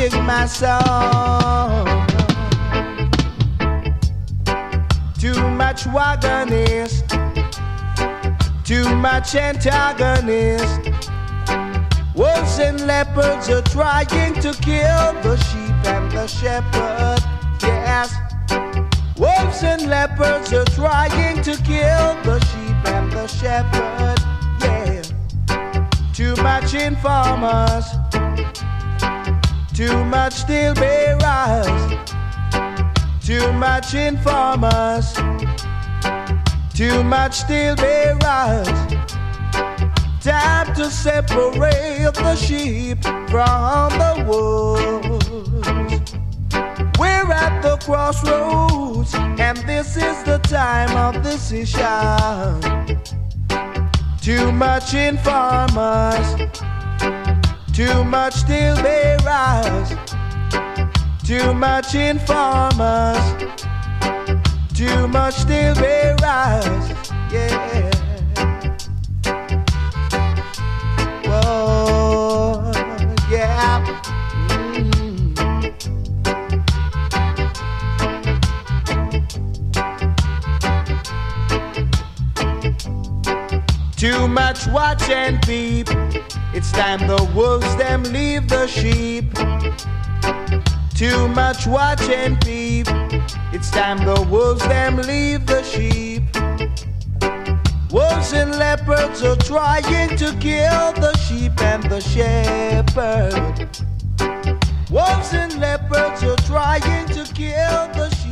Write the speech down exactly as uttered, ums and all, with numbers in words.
sing my song. Too much wagonist, too much antagonist. Wolves and leopards are trying to kill the sheep and the shepherd. Yes, wolves and leopards are trying to kill the sheep and the shepherd. Yeah, too much informers, too much steel bearers, too much informers, too much steel bearers. Time to separate the sheep from the wolves. We're at the crossroads, and this is the time of decision. Too much informers, too much steel bearers, too much informers, too much steel bearers. Yeah. Whoa, yeah. Mm. Too much watch and peep. It's time the wolves them leave the sheep. Too much watch and peep. It's time the wolves them leave the sheep. Wolves and leopards are trying to kill the sheep and the shepherd. Wolves and leopards are trying to kill the sheep.